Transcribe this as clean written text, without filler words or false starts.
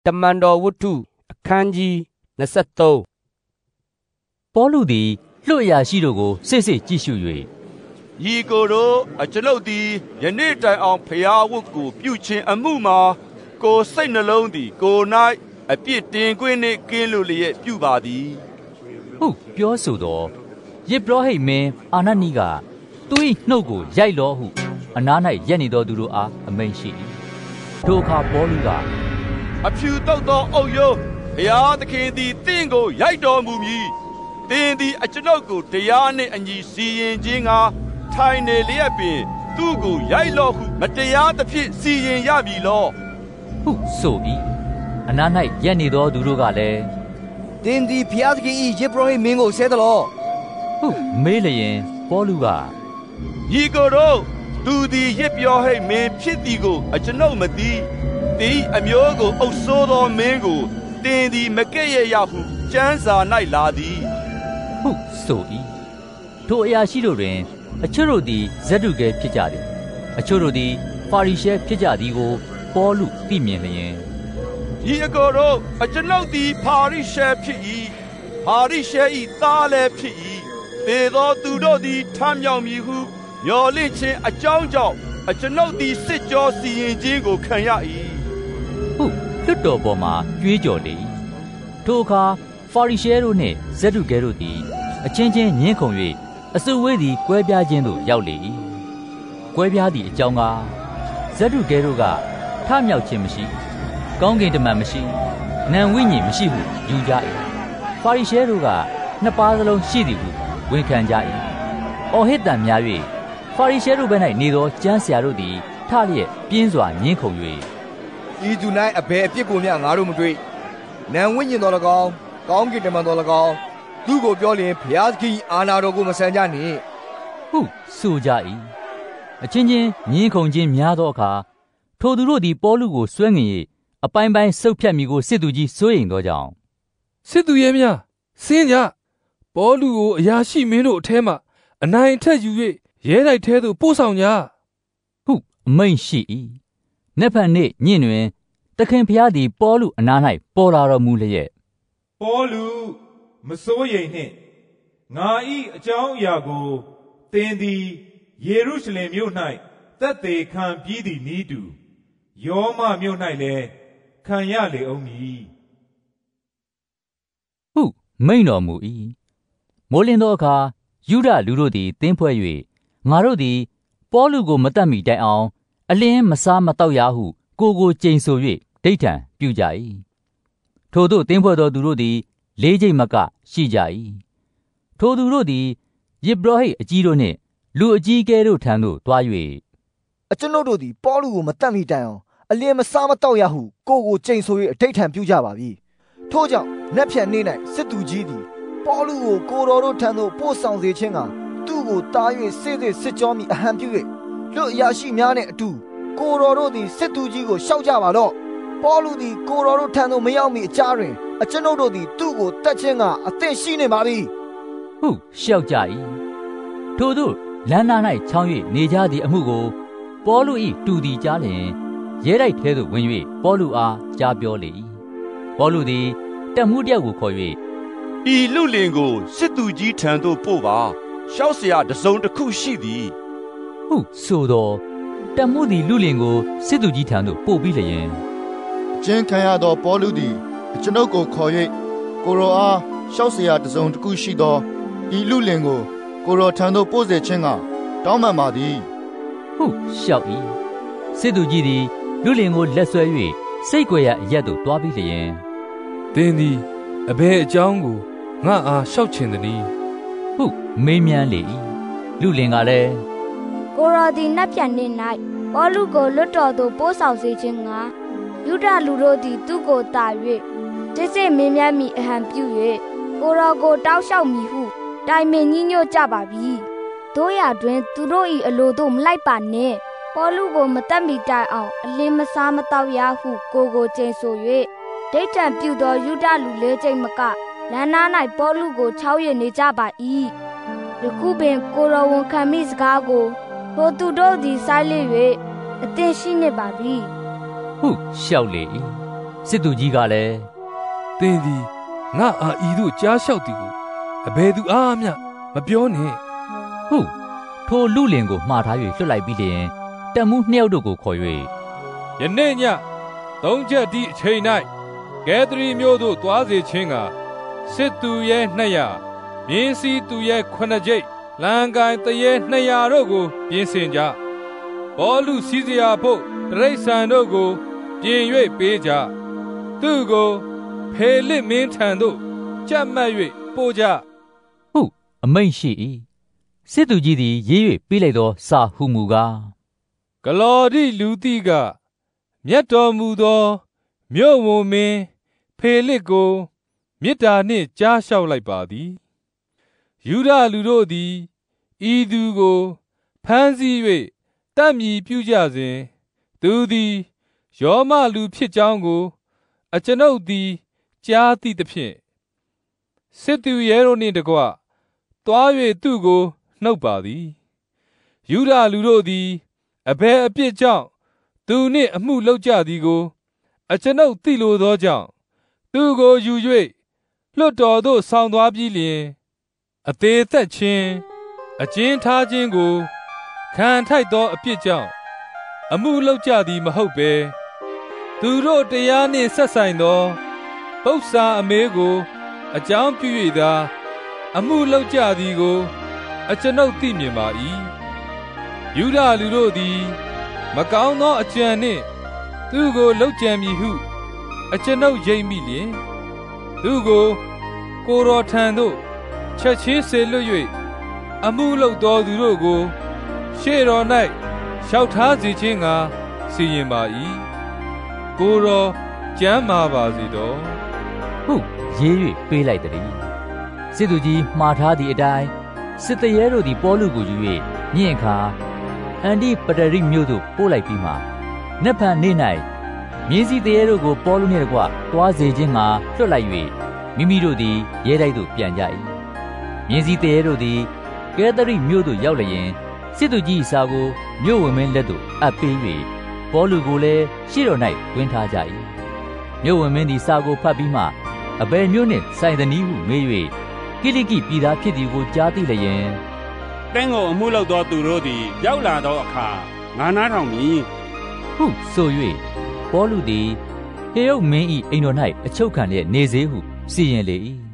တမန်တော်ဝတ္ထုအခန်းကြီး23 ပေါလုသည်လွတ်ရာရှိတို့ကိုစစ်စစ်ကြည့်ရှု၍ဤကိုယ်တို့ကျွန်ုပ်သည်ယနေ့တိုင်အောင်ဖျားဝတ်ကိုပြုခြင်းအမှုမှာကိုယ်စိတ်နှလုံးသည်ကိုယ်၌အပြစ်တင်ခွင့်နှင့်ကင်းလွတ်လျက်ပြုပါသည်ဟုပြောဆိုသောယေဘရဟိတ်မင်းအာနနိကသူ၏နှုတ်ကိုရိုက်လောဟုအနား၌ရက်နေသောသူတို့အားအမိန့်ရှိ၏ထိုအခါပေါလုကအဖြူတောက်သောအုပ်ယုံဘုရားသခင်သည်တင့်ကိုရိုက်တော်မူမည်သင်သည်ကျွန်ုပ်ကိုတရားနှင့်အညီစီရင်ခြင်းကထိုင်နေလျက်ပင်သူ့ကိုရိုက်လော့ဟုမတရားသဖြင့်စီရင်ရပြီလောဟုဆို၏အနား၌ရက်နေသောသူတို့ကလည်းသင်သည်ဘုရားသခင်၏ယေဘရဟိတ်မင်းကိုဆဲသလောဟုမေးလျင်ပေါလုကညီကိုတို့သူသည်ယေဘရဟိတ်မင်းဖြစ်သည်ကိုကျွန်ုပ်မသိသင်အမျိုးကိုအုပ်ဆိုးသောမင်းကိုသင်သည်မကဲ့ရဲ့ရဟုကျမ်းစာ၌လာသည်ဟုဆို၏ထိုအရာရှိတို့တွင်အချို့တို့သည်ဇဒ္ဒုကဲဖြစ်ကြသည်အချို့တို့သည်ဖာရိရှဲဖြစ်ကြသည်ကိုပေါလုသိမြင်လျင်ဤအကိုတို့ကျွန်ုပ်သည်ဖာရိရှဲဖြစ်၏ဖာရိရှဲ၏သားလည်းဖြစ်၏သေသောသူတို့သည်ထမြောက်မည်ဟုမျှော်လင့်ခြင်းအကြောင်းကြောင့်ကျွန်ုပ်သည်စစ်ကြောစီရင်ခြင်းကိုခံရ၏ဟုလွတ်တော်ပေါ်မှကြွေးကြော်လေ၏ထိုအခါဖာရိရှဲတို့နှင့်ဇဒ္ဒုကဲတို့သည်အချင်းချင်းညှင်းခုန်၍အစုဝေးသည်ကွဲပြားခြင်းသို့ရောက်လေ၏ကွဲပြားသည့်အကြောင်းကဇဒ္ဒုကဲတို့ကထမြောက်ခြင်းမရှိကောင်းကင်တမန်မရှိနံဝိညာဉ်မရှိဟုယူကြ၏ဖာရိရှဲတို့ကနှစ်ပါးစလုံးရှိသည်ဟုဝန်ခံကြ၏အော်ဟစ်တံများ၍ဖာရိရှဲတို့ဘက်၌နေသောကျမ်းဆရာတို့သည်ထလျက်ပြင်းစွာညှင်းခုန်၍ဤသူ၌အဘယ်အပြစ်ကိုမျှငါတို့မတွေ့နံဝိညာဉ်တော်၎င်းကောင်းကင်တမန်တော်၎င်းသူကိုပြောလျင်ဘုရားသခင်အာဏာတော်ကိုမဆန်ကြနှင့်ဟုဆိုကြ၏အချင်းချင်းညှင်းခုန်ခြင်းများသောအခါထိုသူတို့သည်ပေါလုကိုဆွဲငင်၍အပိုင်းပိုင်းဆုတ်ဖြတ်မိကိုစစ်သူကြီးစိုးရိမ်သောကြောင့်စစ်သူရဲများဆင်းကြပေါလုကိုအရာရှိမင်းတို့အထဲမှအနိုင်ထက်ယူ၍ရဲတိုက်ထဲသို့ပို့ဆောင်ကြဟုအမိန့်ရှိ၏နက်ဖြန်နေ့ညဉ့်တွင်သခင်ဖျားသည်ပေါလုအနား၌ပေါ်လာတော်မူလျက်ပေါလုမစိုးရိမ်နှင့်ငါ၏အကြောင်းအရာကိုသင်သည်ယေရုရှလင်မြို့၌သက်သေခံပြီးသည့်နည်းတူယောမမြို့၌လည်းခံရလေအောင်မည်ဟုမိန့်တော်မူ၏မိုးလင်းသောအခါယုဒလူတို့သည်သင်းဖွဲ့၍ငါတို့သည်ပေါလုကိုမတတ်မီတိုင်အောင်အလင်းမစားမတောက်ရဟုကိုကျိန်ဆို၍ဒိဋ္ဌံပြုကြ၏ထိုသို့သင်းဖွဲ့သောသူတို့သည်လေးကျိတ်မကရှိကြ၏ထိုသူတို့သည်ယေဘရဟိတ်အကြီးတို့နှင့်လူအကြီးကဲတို့ထံသို့တွား၍ကျွန်ုပ်တို့သည်ပေါလုကိုမတတ်မီတိုင်အောင်အလင်းမစားမတောက်ရဟုကိုကျိန်ဆို၍အဓိဋ္ဌံပြုကြပါပြီထို့ကြောင့်နက်ဖြန်နေ့၌စစ်သူကြီးသည်ပေါလုကိုတော်တို့ထံသို့ပို့ဆောင်စေခြင်းကသူ့ကိုတား၍စစ်ကြောမိအဟံပြု၍လွတ်အရာရှိများနှင့်အတူကိုတော်တို့သည်စစ်သူကြီးကိုရှောက်ကြပါတော့ပေါလုသည်ကိုတော်တို့ထံသို့မရောက်မီအကြားတွင်ကျွန်ုပ်တို့သည်သူ့ကိုတတ်ခြင်းကအသင့်ရှိနေပါပြီဟုရှောက်ကြ၏ထိုသို့လမ်းနား၌ချောင်း၍နေကြသည့်အမှုကိုပေါလု၏တူသည်ကြားလျင်ရဲတိုက်ထဲသို့ဝင်၍ပေါလုအားကြားပြောလေ၏ပေါလုသည်တပ်မှူးတယောက်ကိုခေါ်၍ဤလူလင်ကိုစစ်သူကြီးထံသို့ပို့ပါရှောက်เสียတစုံတစ်ခုရှိသည်ဟုဆိုသောတပ်မှူးသည်လူလင်ကိုစစ်သူကြီးထံသို့ပို့ပြီးလျင်ကျင်းခံရသောပေါလုသည်ကျွန်ုပ်ကိုခေါ်၍ကိုရောအားရှောက်เสียတစုံတစ်ခုရှိသောဤလူလင်ကိုကိုရောထံသို့ပို့စေခြင်းကတောင်းပန်ပါသည်ဟုလျှောက်၏စစ်သူကြီးသည်လူလင်ကိုလက်ဆွဲ၍စိတ်ကြွယ်ရာအရက်သို့တွားပြီးလျင်သင်သည်အဘယ်အကြောင်းကိုငါအားလျှောက်ချင်သနည်းဟုမေးမြန်းလေ၏လူလင်ကလည်းကိုရောသည်နတ်ပြန်နေ၌ပေါလုကိုလွတ်တော်သို့ပို့ဆောင်စေခြင်းကယုဒလူတို့သည်သူ့ကိုတာ၍စစ်မင်းမြတ်မိအဟံပြု၍ကိုရောကိုတောက်လျှောက်မည်ဟုတိုင်ပင်ညှိညွတ်ကြပါပြီတို့ရတွင်သူတို့၏အလိုသို့မလိုက်ပါနှင့်ပေါလုကိုမတတ်မီတိုင်အောင်အလင်းမစားမတောက်ရဟုကိုကျိန်ဆို၍ဒိဋ္ဌံပြုသောယုဒလူလေးကျိန်မကလမ်းနား၌ပေါလုကိုချောက်ရနေကြပါ၏ယခုပင်ကိုရောဝန်ခံမိစကားကိုထိုသူတို့သည်ဆိုင်လေ၍အသင်ရှိနေပါပြီဟုလျှောက်လေ၏စစ်သူကြီးကလည်းသင်သည်ငါအာဤတို့ကြားလျှောက်သည်ကိုအဘယ်သူအားမျှမပြောနှင့်ဟုထိုလူလင်ကိုမှားထား၍လွှတ်လိုက်ပြီးလျင်တပ်မှူးနှစ်ယောက်တို့ကိုခေါ်၍ယနေ့ညသုံးချက်ဒီအချိန်၌ကဲသရီမျိုးတို့သွားစေခြင်းကစစ်သူရဲ့200မြင်းစီသူရဲ့9ကျိတ်လန်ကိုင်တရဲ200တို့ကိုပြင်ဆင်ကြဘောလူစည်းစရာဖို့တရိတ်ဆန်တို့ကိုပြင်၍ပေးကြသူကိုဖေလစ်မင်းထံသို့ကြက်မှတ်၍ပို့ကြဟုအမိန့်ရှိ၏စစ်သူကြီးသည်ရေး၍ပေးလိုက်သောစာဟုမူကားဂလော်ဒီလူတိကမြတ်တော်မူသောမြို့ဝန်မင်းဖေလစ်ကိုမေတ္တာနှင့်ကြားလျှောက်လိုက်ပါသည်ယူဒလူတို့သည်ဤသူကိုဖမ်းဆီး၍တတ်မြည်ပြုကြစဉ်သူသည်ယောမလူဖြစ်ကြောင်းကိုအကျွန်ုပ်သည်ကြားသည့်သဖြင့်စစ်သူရဲတို့နှင့်တကွသွား၍သူကိုနှုတ်ပါသည်ယူဒလူတို့သည်အဘယ်အပြစ်ကြောင့်သူနှင့်အမှုလုပ်ကြသည်ကိုအကျွန်ုပ်သိလိုသောကြောင့်သူကိုယူ၍လွှတ်တော်သို့ဆောင်သွားပြီးလျှင်အသေးသက်ခြင်းအကျဉ်းထားခြင်းကိုခံထိုက်သောအပြစ်ကြောင့်အမှုလုပ်ကြသည်မဟုတ်ဘဲသူတို့တရားနှင့်ဆက်ဆိုင်သောပု္ပ္ပာအမေးကိုအကြောင်းပြု၍သာအမှုလုပ်ကြသည်ကိုအကျွန်ုပ်သိမြင်ပါ၏ယူဒလူတို့သည်မကောင်းသောအကြံနှင့်သူကိုလုပ်ကြံမည်ဟုအကျွန်ုပ်ယိမ့်မိလျင်သူကိုကိုယ်တော်ထံသို့ချက်ချင်းစေလွှတ်၍အမှုလုပ်သောသူတို့ကိုရှေ့တော်၌လျှောက်ထားစေခြင်းငှာစီရင်ပါ၏ကိုယ်တော်ကျမ်းမာပါစေတော်ဟုရေး၍ပေးလိုက်သည်စစ်သူကြီးမှားထားသည့်အတိုင်းစစ်တရဲတို့သည်ပေါလုကိုယူ၍မြင့်အခါအန်ဒီပတရိမြို့သို့ပို့လိုက်ပြီးမှနက်ဖြန်နေ့၌မြင်းစီတရဲတို့ကိုပေါလုနှင့်တကွသွားစေခြင်းငှာလွှတ်လိုက်၍မိမိတို့သည်ရဲတိုက်သို့ပြန်ကြ၏မြင်းစီတရဲတို့သည်ကဲသရိမြို့သို့ရောက်လျင်စစ်သူကြီးစာကိုမြို့ဝင်မင်းလက်သို့အပ်ပေး၍ပေါလုကိုလည်းရှေ့တော်၌တွင်ထားကြ၏မြို့ဝင်မင်းသည်စာကိုဖတ်ပြီးမှအဘယ်မြို့နှင့်ဆိုင်သနည်းဟုမေး၍ကိလိကိပြည်သားဖြစ်သည်ကိုကြားသိလျင်တင်းကိုအမှုလုပ်သောသူတို့သည်ရောက်လာသောအခါငါနားထောင်မည်ဟုဆို၍ပေါလုသည်ဟေရုဒ်မင်း၏အိမ်တော်၌အချုပ်ခံလျက်နေစေဟုစီရင်လေ၏